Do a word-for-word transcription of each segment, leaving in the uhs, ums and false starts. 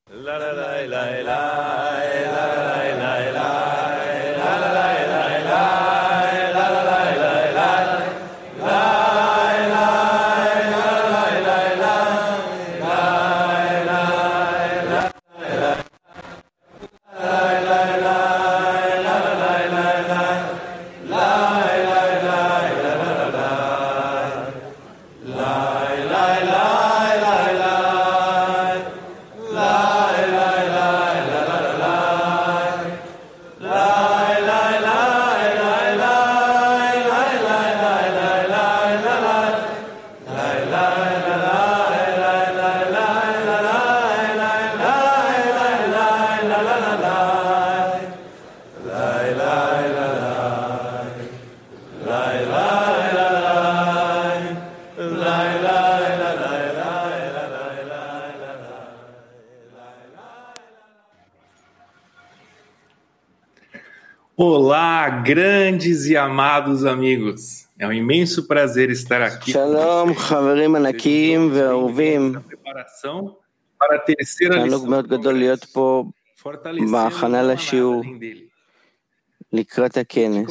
Olá, grandes e amados amigos. É um imenso prazer estar aqui. Shalom, חברים ענקים ואהובים. para a terceira תענוג lição מאוד גדול להיות פה בהכנה לשיעור לקראת הכנס.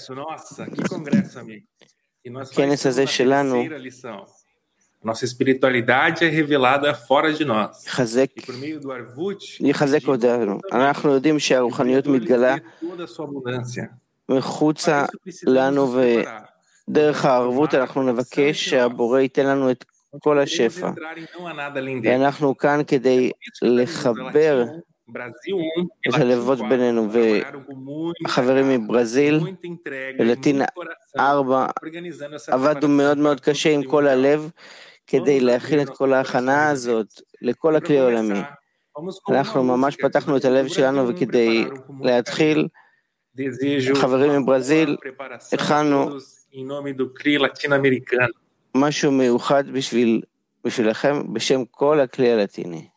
הכנס הזה שלנו Nossa espiritualidade é revelada fora de nós. יחזק, E por meio do Arvut, יחזק אותנו. אנחנו יודעים שהרוחניות מתגלה מחוץ לנו, ודרך הערבות אנחנו נבקש שהבורא ייתן לנו את כל השפע. ואנחנו כאן כדי לחבר את הלבבות בינינו, והחברים מברזיל ולטין ארבע עבדנו מאוד מאוד קשה עם כל הלב כדי להכין את כל ההכנה הזאת לכל הכלי העולמי. אנחנו ממש פתחנו את הלב שלנו, וכדי להתחיל, חברים מברזיל, התחלנו משהו מיוחד בשביל, בשבילכם בשם כל הכלי הלטיני.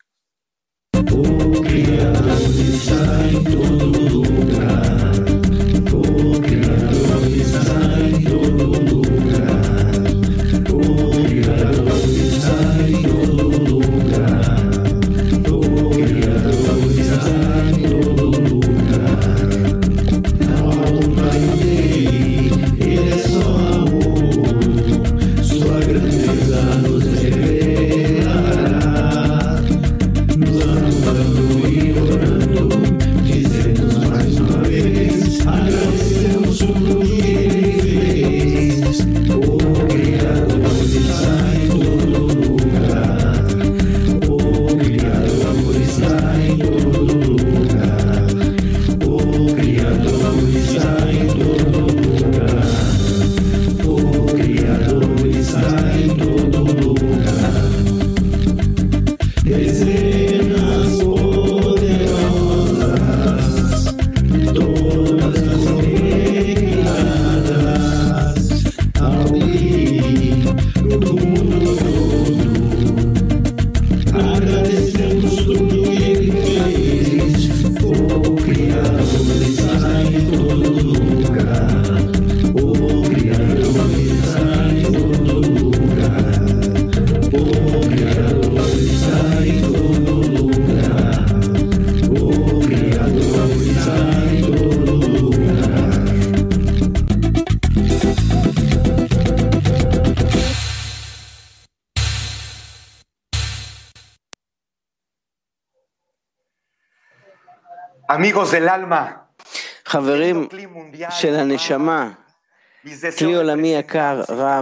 Amigos del alma, חברים של הנשמה, כלי עולמי יקר, רב,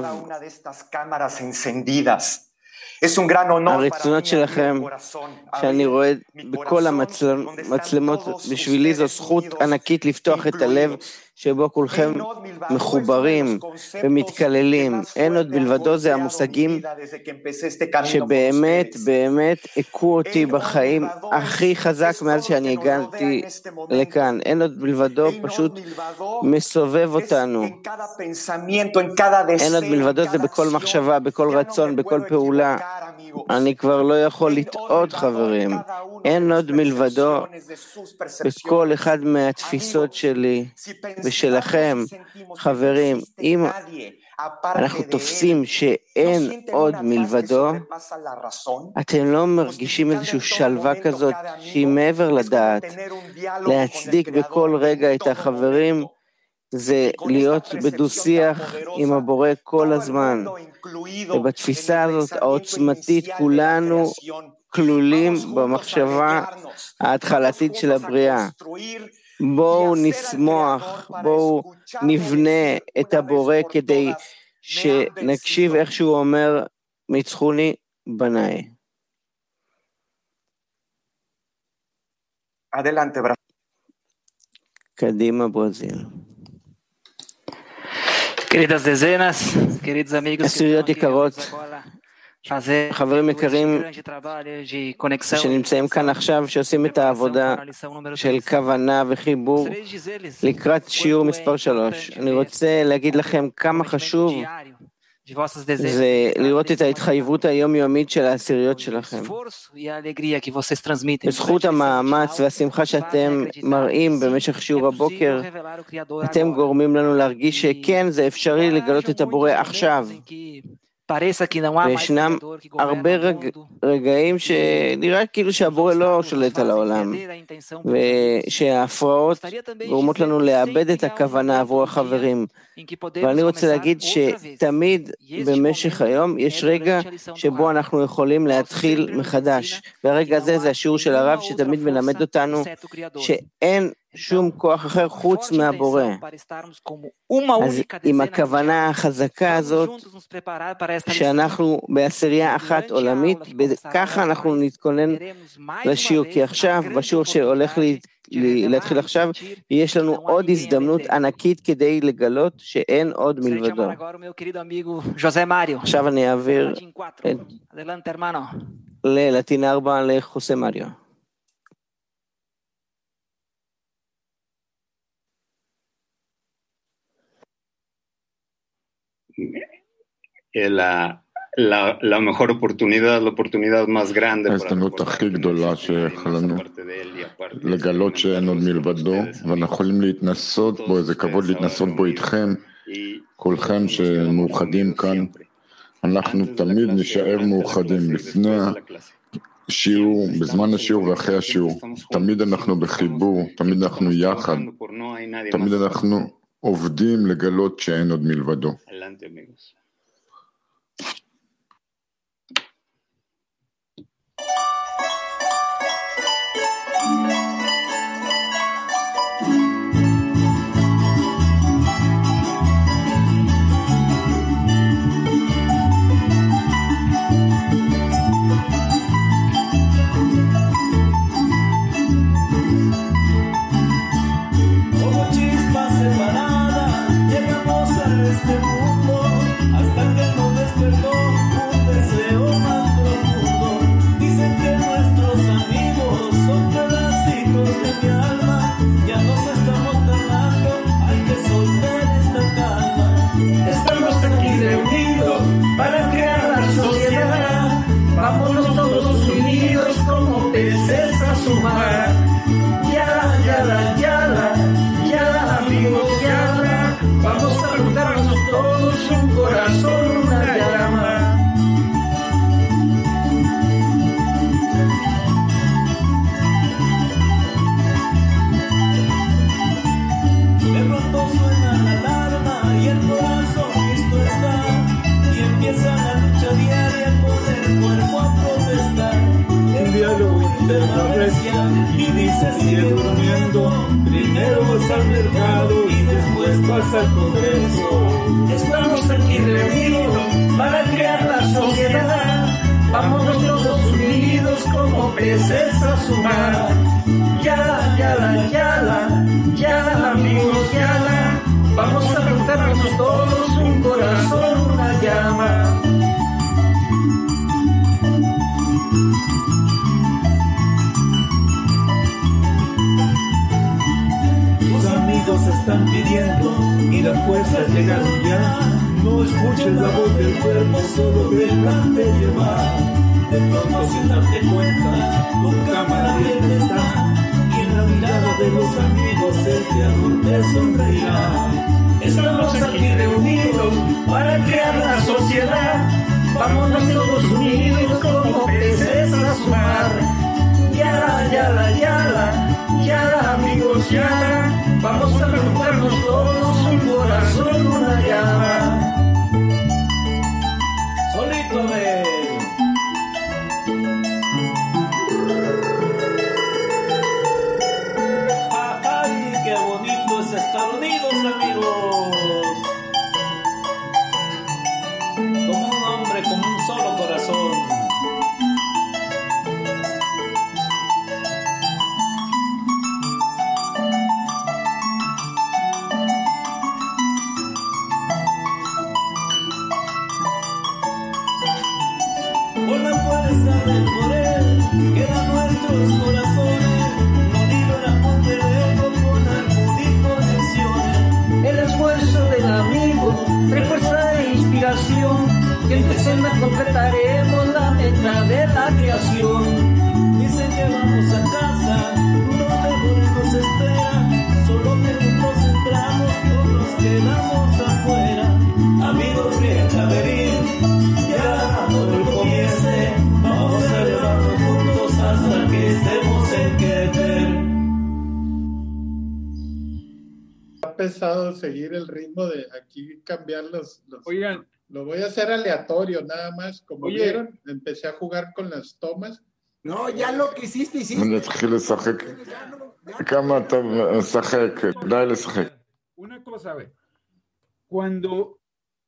הרצונות שלכם שאני רואה בכל המצלמות, בשבילי זו זכות ענקית לפתוח את הלב שבו כולכם מחוברים ומתקללים. אין עוד בלבדו, זה המושגים שבאמת באמת הכו אותי בחיים הכי חזק מאז שאני הגעתי לכאן. אין עוד בלבדו, פשוט מסובב אותנו. אין עוד בלבדו, זה בכל מחשבה, בכל רצון, בכל פעולה. אני כבר לא יכול לטעות, חברים. אין עוד מלבדו בכל אחד מהתפיסות שלי ושלכם. חברים, אם אנחנו תופסים שאין עוד מלבדו, אתם לא מרגישים איזושהי שלווה כזאת שהיא מעבר לדעת. להצדיק בכל רגע את החברים זה להיות בדו-שיח עם הבורא כל הזמן. ובתפיסה הזאת העוצמתית כולנו כלולים במחשבה ההתחלתית של הבריאה. בואו נשמוח, בואו נבנה את הבורא כדי שנקשיב איך שהוא אומר, מצחוני בניי. קדימה ברזיל. עשיריות יקרות, חברים יקרים שנמצאים כאן עכשיו, שעושים את העבודה של כוונה וחיבור לקראת שיעור מספר שלוש. אני רוצה להגיד לכם כמה חשוב זה לראות את ההתחייבות היומיומית של העשיריות שלכם. בזכות המאמץ והשמחה שאתם מראים במשך שיעור הבוקר, אתם גורמים לנו להרגיש שכן, זה אפשרי לגלות את הבורא עכשיו. וישנם הרבה רג... רגעים שנראה כאילו שהבורא לא שולט על העולם, ושההפרעות גורמות לנו לאבד את הכוונה עבור החברים. ואני רוצה להגיד שתמיד במשך היום יש רגע שבו אנחנו יכולים להתחיל מחדש. והרגע הזה זה השיעור של הרב שתמיד מלמד אותנו שאין שום כוח אחר חוץ מהבורא. אז עם הכוונה החזקה הזאת שאנחנו בעשירייה אחת עולמית, וככה אנחנו נתכונן לשיעור, כי עכשיו בשיעור שהולך להתחיל עכשיו יש לנו עוד הזדמנות ענקית כדי לגלות שאין עוד מלבדו. עכשיו אני אעביר ללטין ארבע לחוסה מריו. La, la, la mejor oportunidad, la oportunidad más grande. ההזדמנות הכי גדולה שיש לנו לגלות שאין עוד מלבדו, ואנחנו יכולים להתנסות בו, איזה כבוד להתנסות בו איתכם, כולכם שמאוחדים כאן. אנחנו תמיד נשאר מאוחדים לפני השיעור, בזמן השיעור ואחרי השיעור. תמיד אנחנו בחיבור, תמיד אנחנו יחד, תמיד אנחנו עובדים לגלות שאין עוד מלבדו. Y dice sigue durmiendo, primero vas al mercado y después vas al Congreso. Estamos aquí reunidos para crear la sociedad, vamos todos unidos como peces a su mar. Yala, yala, yala, yala amigos, yala, vamos a juntarnos todos un corazón, una llama. Están pidiendo y las fuerzas llegaron ya. No escuchen la voz del cuerpo, solo déjate llevar. de pronto sin darte cuenta, tu cámara abierta está, y en la mirada de los amigos el creador te sonreirá. Estamos aquí reunidos para crear la sociedad, vámonos todos unidos como peces a sumar. Yala, yala, yala, yala amigos, yala, vamos a juntarnos todos, un corazón, una llama. Solito a ver. Ay, qué bonito es estar unidos, amigos. Como un hombre, como un solo corazón. Por la fuerza del poder que da nuestros corazones, no liberamos del ego con armonía y conexión. El esfuerzo del amigo, refuerza e inspiración, que en Decena concretaremos la meta de la creación. Dicen que vamos a casa, donde nos espera, solo que juntos entramos, otros quedamos afuera. Amigos, bien a venir, ya todo el comience, vamos a elevarnos juntos hasta que estemos en Keter. Ha pesado seguir el ritmo de aquí cambiar los, los... Oigan, lo voy a hacer aleatorio nada más, como Oye. vieron, empecé a jugar con las tomas. No, ya lo que hiciste, hiciste. נתחיל לשחק. כמה אתה משחק? די לשחק. una cosa, a ver, cuando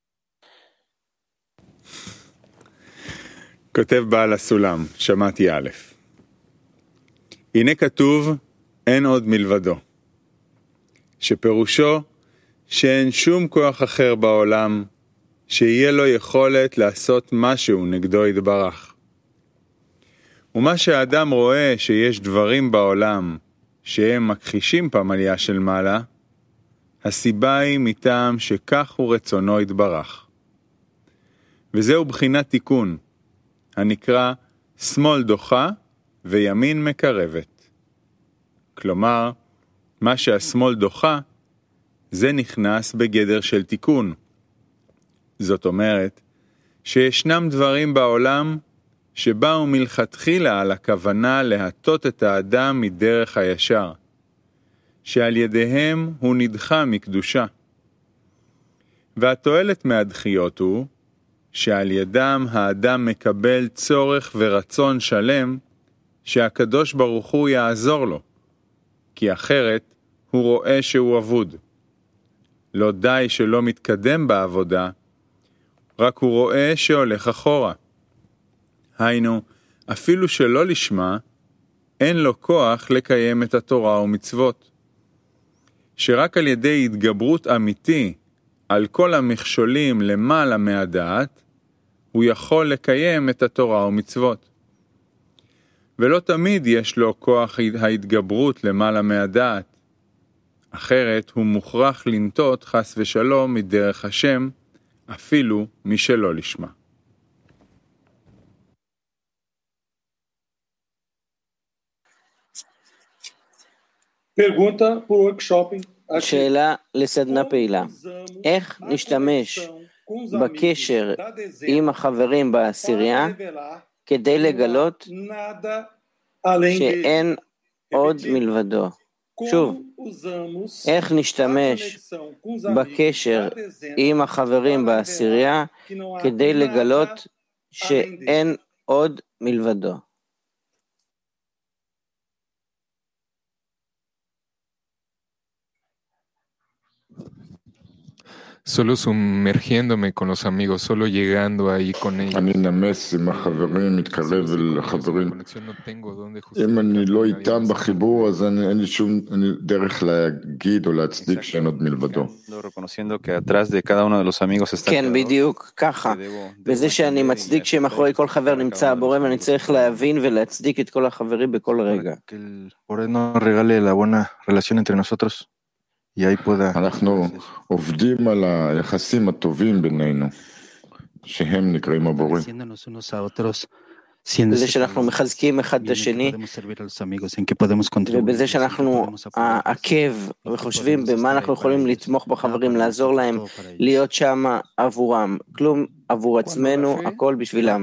כותב בעל הסולם, שמעתי א', הנה כתוב אין עוד מלבדו, שפירושו שאין שום כוח אחר בעולם שיהיה לו יכולת לעשות משהו נגדו יתברך. ומה שהאדם רואה שיש דברים בעולם שהם מכחישים פמליה של מעלה, הסיבה היא מטעם שכך הוא רצונו יתברך. וזהו בחינת תיקון, הנקרא שמאל דוחה וימין מקרבת. כלומר, מה שהשמאל דוחה, זה נכנס בגדר של תיקון. זאת אומרת, שישנם דברים בעולם שבאו מלכתחילה על הכוונה להטות את האדם מדרך הישר, שעל ידיהם הוא נדחה מקדושה. והתועלת מהדחיות הוא, שעל ידם האדם מקבל צורך ורצון שלם, שהקדוש ברוך הוא יעזור לו, כי אחרת הוא רואה שהוא עבוד. לא די שלא מתקדם בעבודה, רק הוא רואה שהולך אחורה. היינו, אפילו שלא לשמה, אין לו כוח לקיים את התורה ומצוות. שרק על ידי התגברות אמיתי על כל המכשולים למעלה מהדעת, הוא יכול לקיים את התורה ומצוות. ולא תמיד יש לו כוח ההתגברות למעלה מהדעת. אחרת הוא מוכרח לנטות חס ושלום מדרך השם, אפילו משלא לשמה. Pergunta por workshop. שאלה לסדנה פעילה. איך נשתמש בקשר עם החברים בעשירייה כדי לגלות שאין עוד מלבדו? שוב, איך נשתמש בקשר עם החברים בעשירייה כדי לגלות שאין עוד מלבדו? Solo sumergiéndome con los amigos, solo llegando ahí con ellos. אני נמס עם החברים, מתקרב אל החברים. אם אני לא איתם בחיבור, אז אני, אין לי שום אני, דרך להגיד או להצדיק שאין עוד מלבדו. כן, בדיוק, ככה. בזה שאני מצדיק שמאחורי כל חבר נמצא הבורא, ואני צריך להבין ולהצדיק את כל החברים בכל רגע. אנחנו עובדים על היחסים הטובים בינינו, שהם נקראים הבורא. בזה שאנחנו מחזקים אחד את השני, ובזה שאנחנו עקב וחושבים במה אנחנו יכולים לתמוך בחברים, לעזור להם, להיות שם עבורם, כלום עבור עצמנו, הכל בשבילם.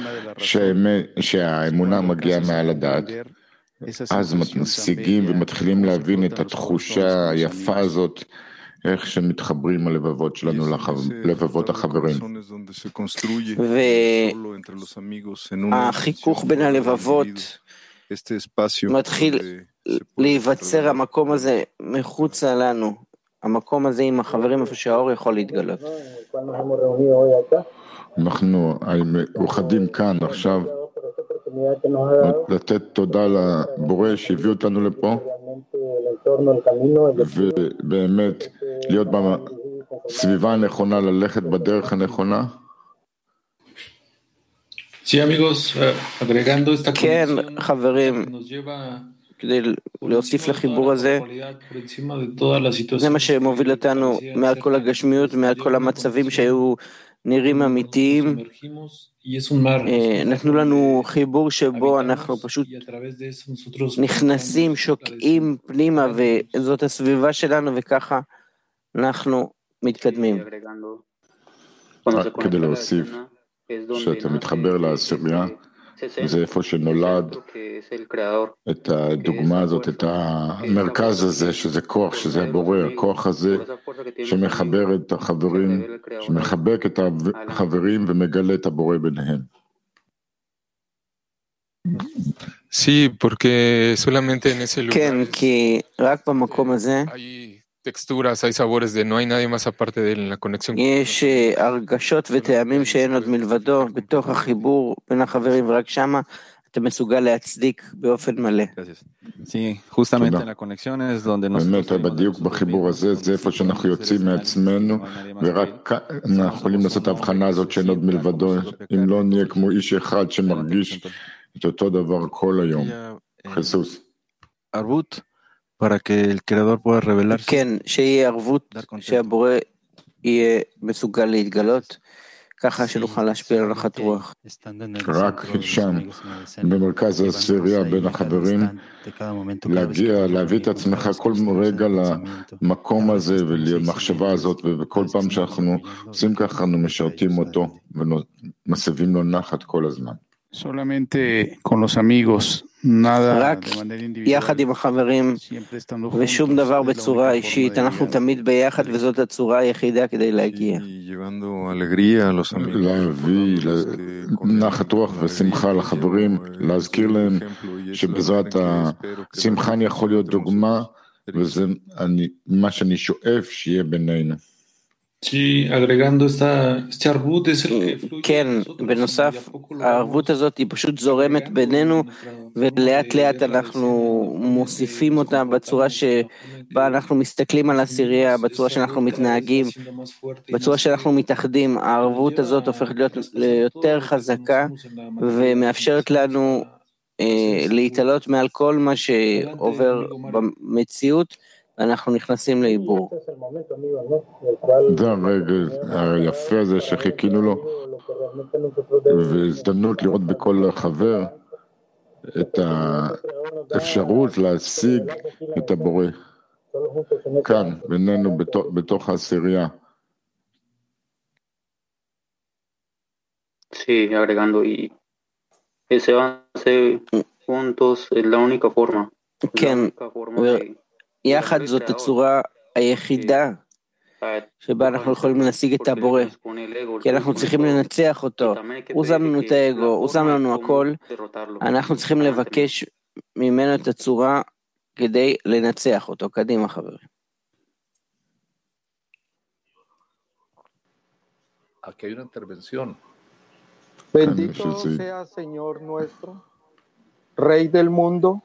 שהאמונה מגיעה מעל הדעת, אז משיגים ומתחילים להבין את התחושה היפה הזאת, איך שמתחברים הלבבות שלנו ללבבות החברים. והחיכוך בין הלבבות מתחיל להיווצר המקום הזה מחוצה לנו, המקום הזה עם החברים איפה שהאור יכול להתגלות. אנחנו מאוחדים כאן עכשיו, לתת תודה לבורא שהביא אותנו לפה, ובאמת להיות בסביבה הנכונה, ללכת בדרך הנכונה. כן, חברים, כדי להוסיף לחיבור הזה, זה מה שמוביל אותנו מעל כל הגשמיות, מעל כל המצבים שהיו נראים אמיתיים, נתנו לנו חיבור שבו אנחנו פשוט נכנסים, שוקעים פנימה, וזאת הסביבה שלנו, וככה אנחנו מתקדמים. כדי להוסיף שאתה מתחבר לעשירייה, זה איפה שנולד את הדוגמה הזאת, את המרכז הזה, שזה כוח, שזה הבורא, הכוח הזה שמחבר את החברים, שמחבק את החברים ומגלה את הבורא ביניהם. Sí, porque solamente en ese lugar. כן, כי רק במקום הזה texturas, hay sabores de no hay nadie más aparte de la conexión. יש הרגשות וטעמים שאין עוד מלבדו בתוך החיבור בין החברים, ורק שמה אתה מסוגל להצדיק באופן מלא. באמת, בדיוק בחיבור הזה, זה איפה שאנחנו יוצאים מעצמנו, ורק אנחנו יכולים לעשות את ההבחנה הזאת שאין עוד מלבדו, אם לא נהיה כמו איש אחד שמרגיש את אותו דבר כל היום. חיסוס. ערבות. para que el creador pueda revelarse. כן, שיהיה ערבות, שהבורא יהיה מסוגל להתגלות, ככה שנוכל להשפיע על הנחת רוח. רק שם, במרכז העשירייה בין החברים, להגיע, להביא את עצמך כל רגע למקום הזה ולמחשבה הזאת, ובכל פעם שאנחנו עושים ככה, אנחנו משרתים אותו ומסבים לו נחת כל הזמן. solamente con los amigos, nada רק יחד עם החברים ושום דבר בצורה אישית, אנחנו תמיד ביחד וזאת הצורה היחידה כדי להגיע. להביא נחת רוח ושמחה לחברים, להזכיר להם שבעזרת השמחה אני יכול להיות דוגמה, וזה מה שאני שואף שיהיה בינינו. כן, בנוסף, הערבות הזאת היא פשוט זורמת בינינו, ולאט לאט אנחנו מוסיפים אותה בצורה שבה אנחנו מסתכלים על העשירייה, בצורה שאנחנו מתנהגים, בצורה שאנחנו מתאחדים. הערבות הזאת הופכת להיות ליותר חזקה, ומאפשרת לנו אה, להתעלות מעל כל מה שעובר במציאות, אנחנו נכנסים לעיבור. זה הרגע היפה הזה שחיכינו לו, והזדמנות לראות בכל חבר את האפשרות להשיג את הבורא. כאן, בינינו, בתוך העשירייה. Sí, agregando, y ese avance juntos es la única forma. כן, יחד זאת הצורה היחידה שבה אנחנו יכולים להשיג את הבורא, כי אנחנו צריכים לנצח אותו. הוא שם לנו את האגו, הוא שם לנו הכל, אנחנו צריכים לבקש ממנו את הצורה כדי לנצח אותו. קדימה חברים. Aquí hay una intervención. Bendito sea Señor nuestro, Rey del mundo,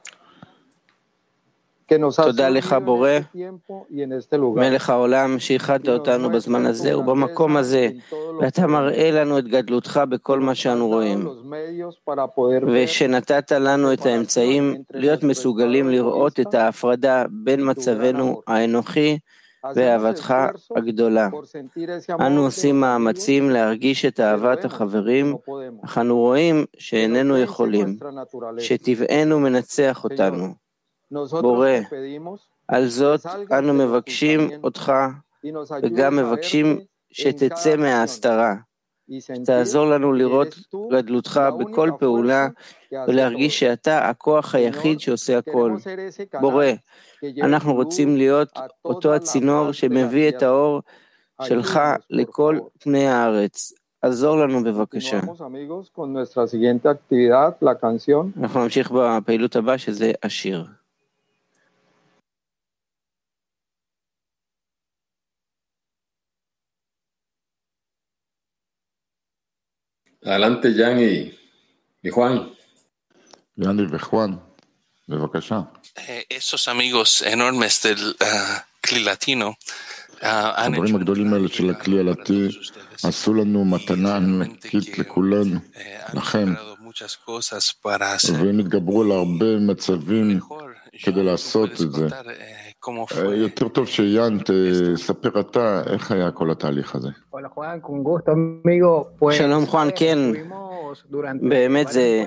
תודה לך בורא, מלך העולם, שאיחדת אותנו בזמן הזה ובמקום הזה, ואתה מראה לנו את גדלותך בכל מה שאנו רואים, ושנתת לנו את האמצעים להיות מסוגלים לראות את ההפרדה בין מצבנו האנוכי ואהבתך הגדולה. אנו עושים מאמצים להרגיש את אהבת החברים, אך אנו רואים שאיננו יכולים, שטבענו מנצח אותנו. בורא, על זאת אנו מבקשים אותך וגם מבקשים שתצא מההסתרה. תעזור לנו לראות גדלותך בכל פעולה ולהרגיש שאתה הכוח היחיד שעושה הכל. בורא, אנחנו רוצים להיות אותו הצינור שמביא את האור שלך לכל פני הארץ. עזור לנו בבקשה. אנחנו נמשיך בפעילות הבאה שזה השיר. Adelante, Jan y, y Juan. Jan y Juan, בבקשה. Esos amigos enormes del uh, Kli Latino. החברים הגדולים האלה של הכלי הלטי עשו לנו מתנה ענקית לכולנו, לכם, והם התגברו על הרבה מצבים כדי לעשות את זה. יותר טוב שיאן, תספר אתה איך היה כל התהליך הזה. שלום חואן, כן, באמת זה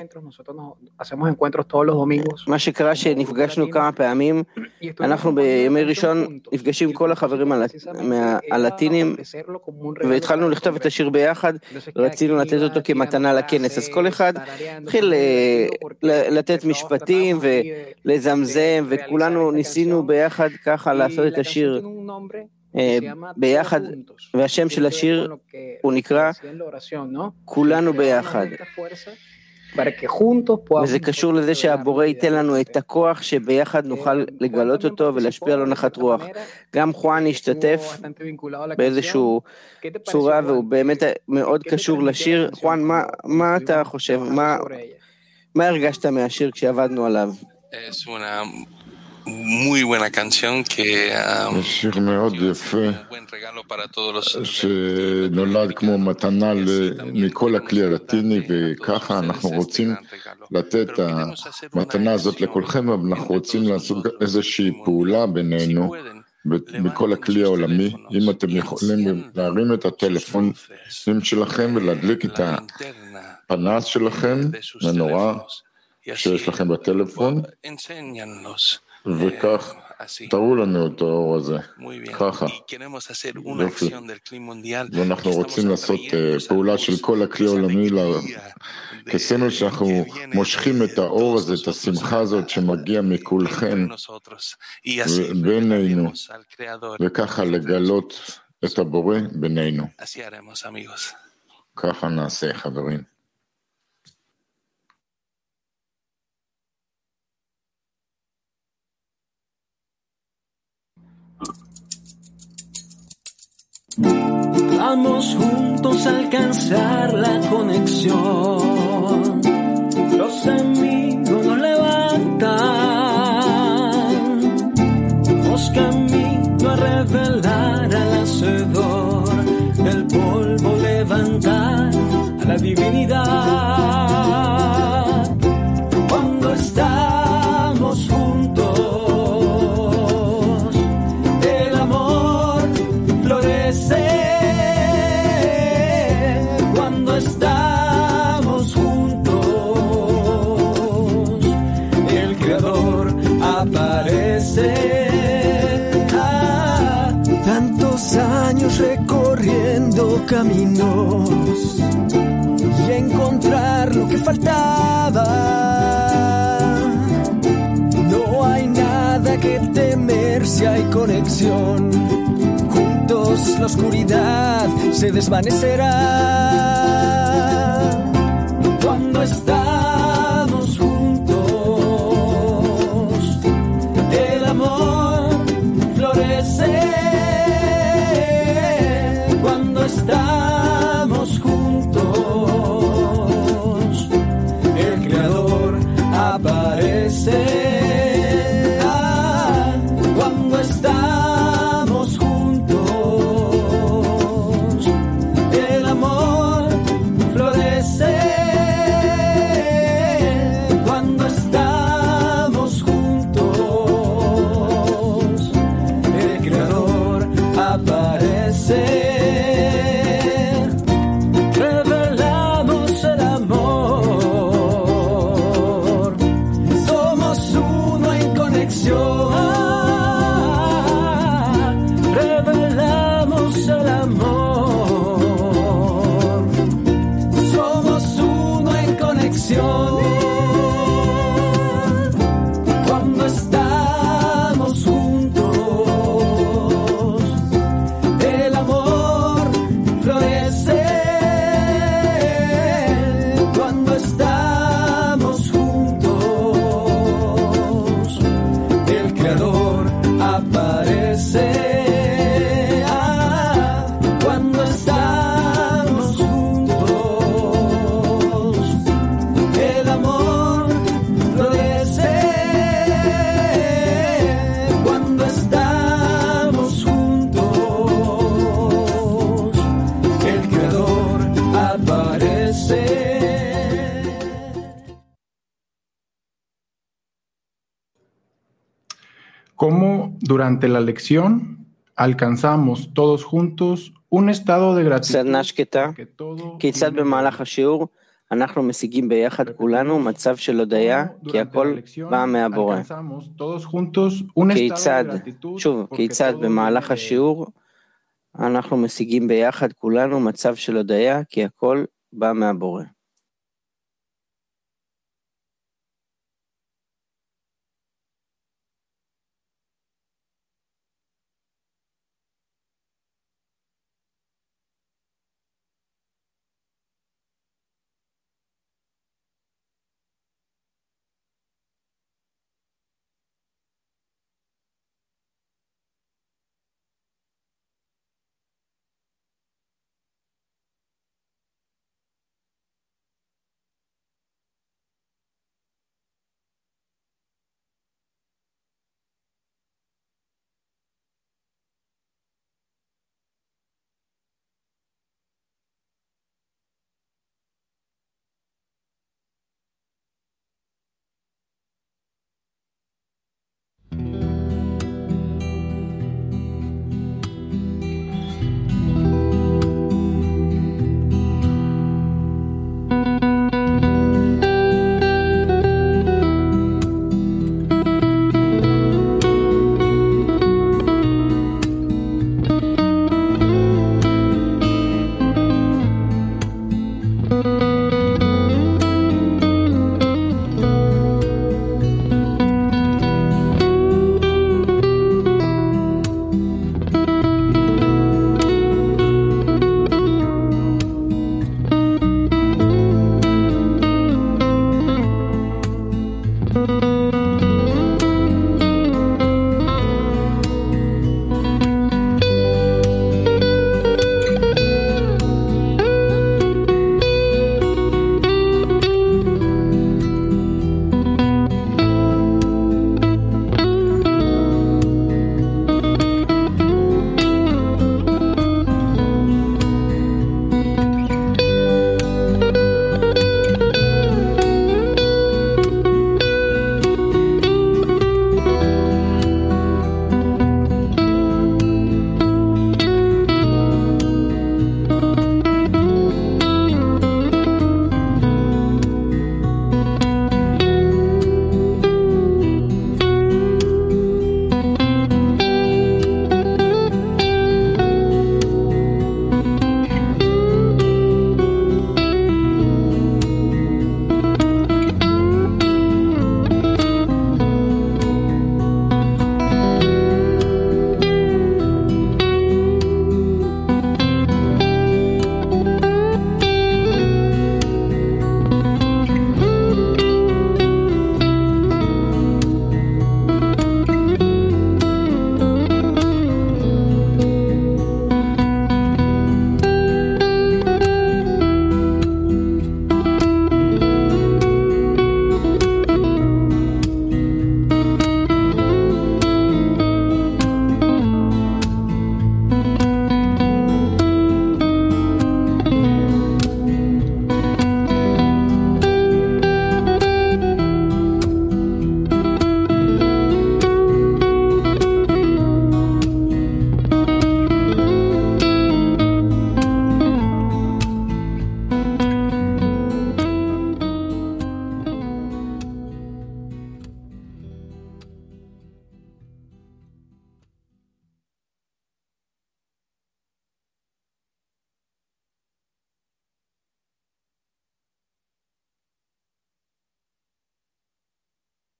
מה שקרה שנפגשנו כמה פעמים. אנחנו בימי ראשון נפגשים כל החברים הלטינים והתחלנו לכתוב את השיר ביחד, רצינו לתת אותו כמתנה לכנס, אז כל אחד התחיל לתת משפטים ולזמזם וכולנו ניסינו ביחד ככה לעשות את השיר ביחד, והשם של השיר הוא נקרא כולנו ביחד, וזה קשור לזה שהבורא ייתן לנו את הכוח שביחד נוכל לגלות אותו ולהשפיע לו נחת רוח. גם חואן השתתף באיזשהו צורה והוא באמת מאוד קשור לשיר. חואן, מה, מה אתה חושב? מה, מה הרגשת מהשיר כשעבדנו עליו? muy buena canción que um, שיר מאוד יפה שנולד כמו מתנה מכל הכלי הלטיני, וככה אנחנו רוצים לתת את המתנה הזאת לכולכם, אבל אנחנו רוצים לעשות איזושהי פעולה בינינו בכל הכלי העולמי. אם אתם יכולים להרים את הטלפון שלכם ולהדליק את הפנס שלכם, מנורה שיש לכם בטלפון, וכך תראו לנו את האור הזה, ככה, יופי. ואנחנו רוצים לעשות פעולה של כל הכלי העולמי כסמל שאנחנו מושכים את האור הזה, את השמחה הזאת שמגיע מכולכם בינינו, וככה לגלות את הבורא בינינו. ככה נעשה, חברים. Vamos juntos a alcanzar la conexión. Los amigos nos levantan. Vamos camino a revelar al hacedor, del polvo levantar a la divinidad. Cuando estamos juntos, el amor florece. Estamos juntos, el Creador aparece. Ah, tantos años recorriendo caminos y encontrar lo que faltaba. No hay nada que temer si hay conexión. Juntos la oscuridad se desvanecerá. Cuando estamos juntos, el amor florece. Cuando estamos juntos, el Creador aparece. Ah, cuando estamos juntos, el amor florece. Cuando estamos juntos, el Creador cómo durante la lección alcanzamos todos juntos un estado de gratitud. סדנה שקטה, כיצד במהלך השיעור אנחנו משיגים ביחד כולנו מצב של הודיה, כי הכל בא מהבורא. כיצד, שוב, כיצד במהלך השיעור אנחנו משיגים ביחד כולנו מצב של הודיה, כי הכל בא מהבורא.